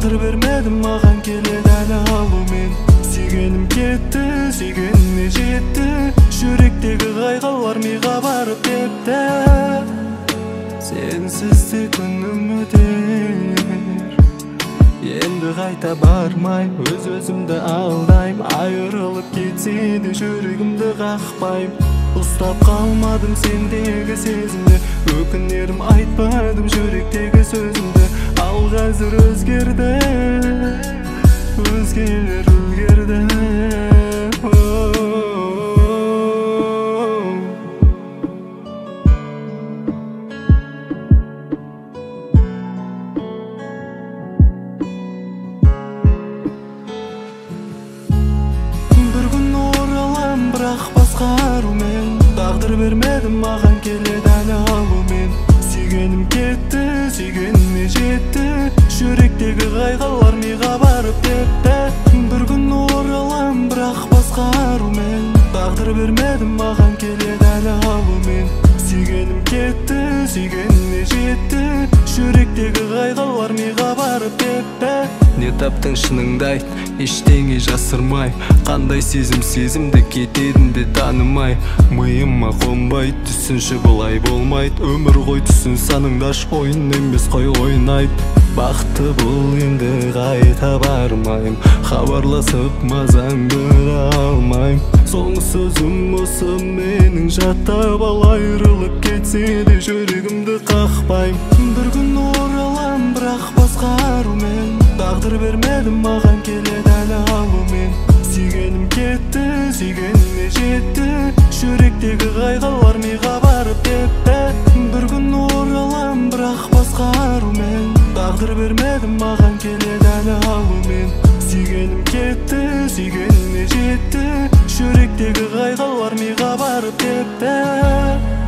тағдыр бермедім маған келеді әлі алумен. Сүйгенім кетті, сүйгеніне жетті, жүректегі қайғылар миға барып тепті. Сенсіз де күнім өтер, енді қайта бармай, өз-өзімді алдайм. Айырылып кетсе де жүрегімді қақпайм. Ұстап қалмадым сендегі сезімді, өкінерім айтпадым жүректегі сөзімді. Ал қазір өзгерді, өзгелер үлгерді. Бірақ басқа арумен, тағдыр бермедім маған келеді әлі алумен. Сүйгенім кетті, сүйгеніне жетті, жүректегі қайғылар миға барып тепті. Бір күн оралам, бірақ басқа арумен, тағдыр бермедім маған келеді әлі алумен. Сүйгенім кетті, сүйгеніне жетті, жүректегі қайғылар миға барып тепті. Не таптың шыныңды айт, ештеңе жасырмай, қандай сезімді кетедім де танымай. Миыма қонбайды, түсінші бұлай болмайды. Өмір ғой түсін саныңдаш, ойын емес қой ойнайды. Бақытты бұл енді қайта бармайым, хабарласып мазаңды да алмайм. Соңғы сөзім осы менің, жаттап ал айырылып кетсе де жүрегімді қақпайм. Бір күн оралам, бірақ басқа арумен, тағдыр бермедім маған келеді әлі алумен. Сүйгенім кетті, сүйгеніне жетті, жүректегі қайғылар миға барып тепті. Бір күн оралам, бірақ басқа арумен, тағдыр бермедім маған келеді әлі алумен. Сүйгенім кетті, сүйгеніне жетті, жүректегі қайғылар миға барып тепті.